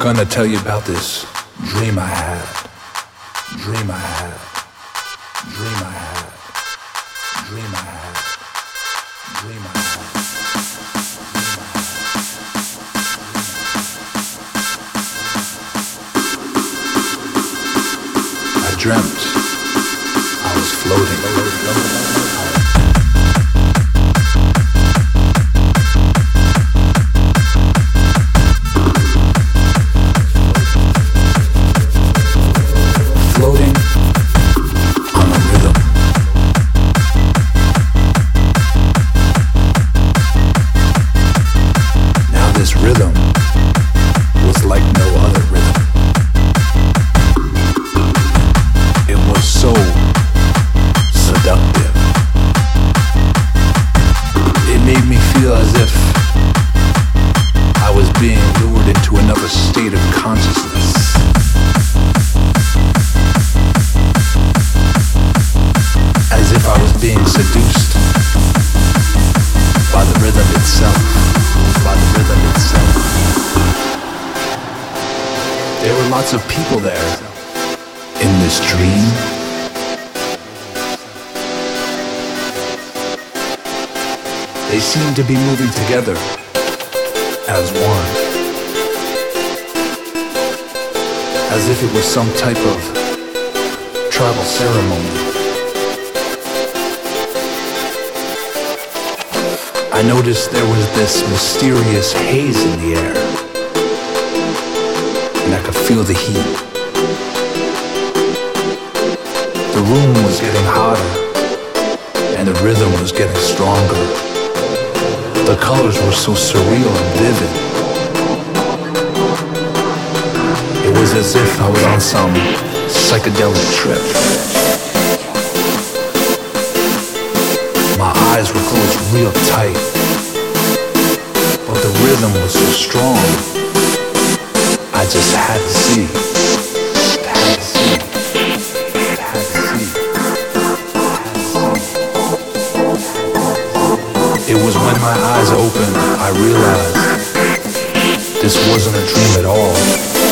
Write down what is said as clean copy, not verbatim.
gonna tell you about this dream I had. Dream I had. Dream I had. Dream I had. Dream I had. I dreamt I was floating. Lots of people there in this dream. They seem to be moving together as one, as if it was some type of tribal ceremony. I noticed there was this mysterious haze in the air. And I could feel the heat. The room was getting hotter, and the rhythm was getting stronger. The colors were so surreal and vivid. It was as if I was on some psychedelic trip. My eyes were closed real tight, but the rhythm was so strong. I just had to see. Had to see. Had to see. It was when my eyes opened, I realized this wasn't a dream at all.